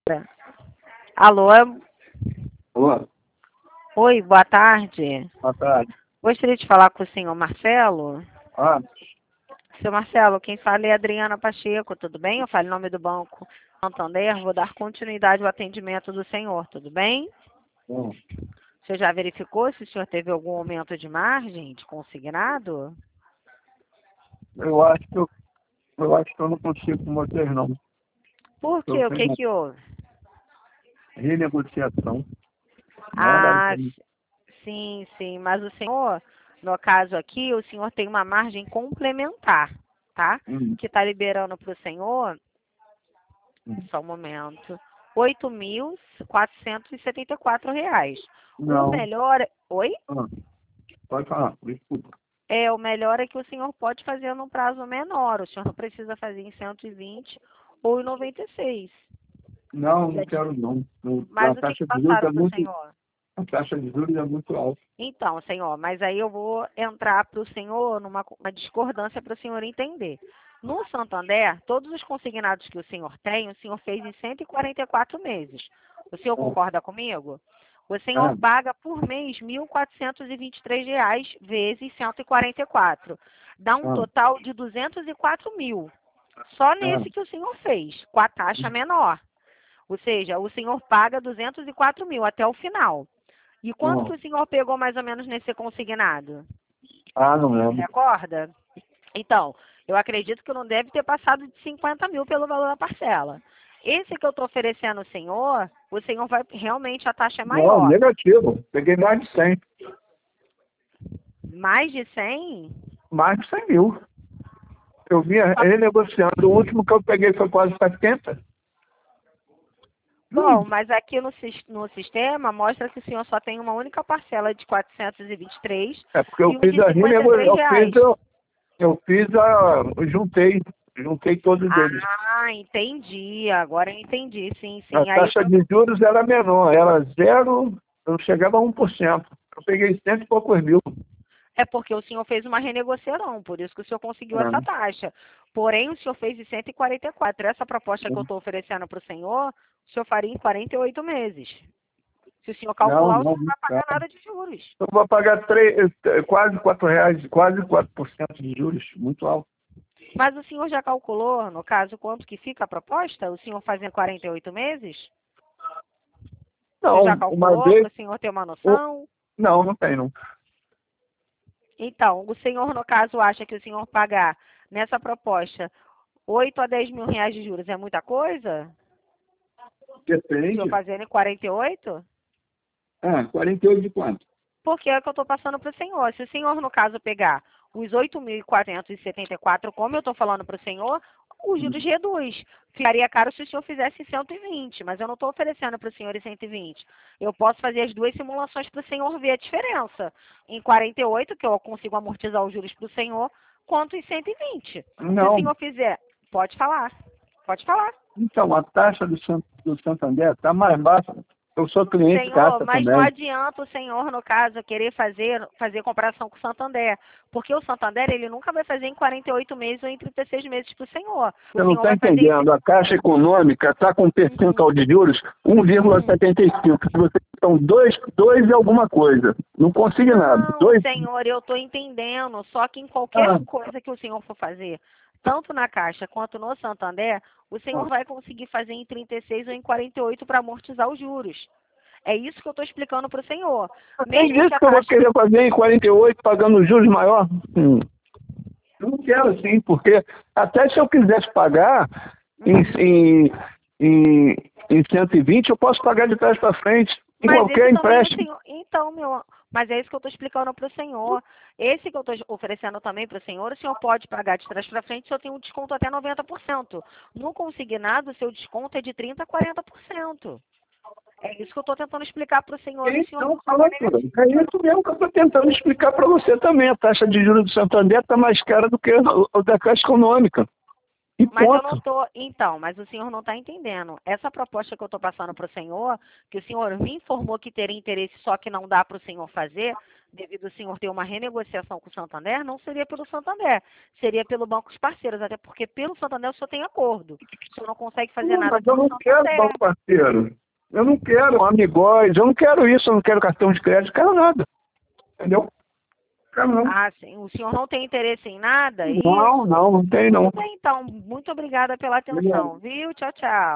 Alô? Olá, Oi, boa tarde. boa tarde. Gostaria de falar com o senhor Marcelo. Ah, Seu Marcelo, quem fala é a Adriana Pacheco, tudo bem? Eu falo em nome do Banco Santander, vou dar continuidade ao atendimento do senhor, tudo bem? bom, O senhor já verificou se o senhor teve algum aumento de margem de consignado? eu acho que eu não consigo com vocês, não. Por Eu quê? O que tenho que houve? renegociação. Nada, Ah, sim, sim, mas o senhor, no caso aqui, o senhor tem uma margem complementar, tá? hum, Que está liberando para o senhor, hum. só um momento, R$ 8.474. O Não, melhor, oi? ah, pode falar, desculpa. O melhor é que o senhor pode fazer num prazo menor, o senhor não precisa fazer em 120 ou em 96. Não, não quero não. A Mas o que que taxa de juros passaram é para o muito, senhor? a taxa de juros é muito alta. Então, senhor, mas aí eu vou entrar para o senhor numa uma discordância para o senhor entender. No Santander, todos os consignados que o senhor fez em 144 meses. O senhor Ah, concorda comigo? O senhor ah, paga por mês R$ 1.423 vezes 144. Dá um ah, total de 204 mil. Só ah, nesse que o senhor fez, com a taxa menor. Ou seja, o senhor paga 204 mil até o final. E quanto que ah. o senhor pegou mais ou menos nesse consignado? Ah, não lembro. Recorda? Então, eu acredito que não deve ter passado de 50 mil pelo valor da parcela. Esse que eu estou oferecendo ao senhor, o senhor vai, realmente a taxa é Não, maior. negativo. Peguei mais de 100. Mais de 100? Mais de 100 mil. Eu vinha renegociando. O último que eu peguei foi quase 70. Bom, mas aqui no sistema mostra que o senhor só tem uma única parcela de 423 É porque eu e um fiz de a 53 reais. eu juntei todos eles. Ah, entendi. Agora eu entendi. Sim, A sim. Aí taxa de juros era menor, era zero, eu chegava a 1%. Eu peguei cento e poucos mil. é porque o senhor fez uma renegociação, por isso que o senhor conseguiu essa taxa. Porém, o senhor fez em 144. Essa proposta que eu estou oferecendo para o senhor faria em 48 meses. Se o senhor Não, calcular, o não, senhor não vai muito pagar caro. nada de juros. Eu vou pagar quase R$ 4, quase 4% de juros, muito alto. Mas o senhor já calculou, no caso, quanto que fica a proposta? O senhor fazendo 48 meses? O senhor já Não, uma calculou vez, para o senhor ter uma o- noção? não, não tem não. Então, o senhor, no caso, acha que o senhor pagar nessa proposta 8 a 10 mil reais de juros é muita coisa? O senhor Depende. fazendo em 48? 48 de quanto? Porque é o que eu estou passando para o senhor. Se o senhor, no caso, pegar os 8.474, como eu estou falando para o senhor, os juros reduz. Ficaria caro se o senhor fizesse 120, mas eu não estou oferecendo para o senhor em 120. Eu posso fazer as duas simulações para o senhor ver a diferença. Em 48, que eu consigo amortizar os juros para o senhor, quanto em 120. Se o Não. senhor fizer, pode falar. Pode falar. Então, a taxa do Santander está mais baixa. Eu sou cliente Senhor, Caixa mas não também. adianta o senhor, no caso, querer fazer comparação com o Santander. Porque o Santander, ele nunca vai fazer em 48 meses ou em 36 meses para o senhor. O Você não senhor está vai fazer em... entendendo. A Caixa Econômica está com um percentual de juros 1,75. Se você são dois e alguma coisa. Não consigo nada. Não, Dois. senhor, eu estou entendendo. Só que em Ah, qualquer coisa que o senhor for fazer, tanto na Caixa quanto no Santander, o senhor ah. vai conseguir fazer em 36 ou em 48 para amortizar os juros. É isso que eu estou explicando para o senhor. Quem Mesmo disse que a que eu vou taxa... querer fazer em 48 pagando juros maior? Eu não quero assim, porque até se eu quisesse pagar em, em, em, em 120, eu posso pagar de trás para frente, em Mas esse qualquer também o empréstimo. senhor. Então, mas é isso que eu estou explicando para o senhor. Esse que eu estou oferecendo também para o senhor pode pagar de trás para frente, o senhor tem um desconto até 90%. No consignado, o seu desconto é de 30% a 40%. É isso que eu estou tentando explicar para o senhor e o senhor Então, não ficou fala tudo. negativo. É isso mesmo que eu estou tentando explicar para você também. A taxa de juros do Santander está mais cara do que o da Caixa Econômica. E Mas eu não ponto. estou. Então, mas o senhor não está entendendo. Essa proposta que eu estou passando para o senhor, que o senhor me informou que teria interesse, só que não dá para o senhor fazer, devido ao senhor ter uma renegociação com o Santander, não seria pelo Santander, seria pelo banco dos parceiros, até porque pelo Santander o senhor tem acordo. O senhor não consegue fazer nada mas eu pelo não quero Santander. banco parceiro. Eu não quero amigóis, eu não quero isso, eu não quero cartão de crédito, quero nada. Entendeu? Quero não. Ah, sim. O senhor não tem interesse em nada? Não tem não. Tudo bem, então. Muito obrigada pela atenção, viu? Tchau, tchau.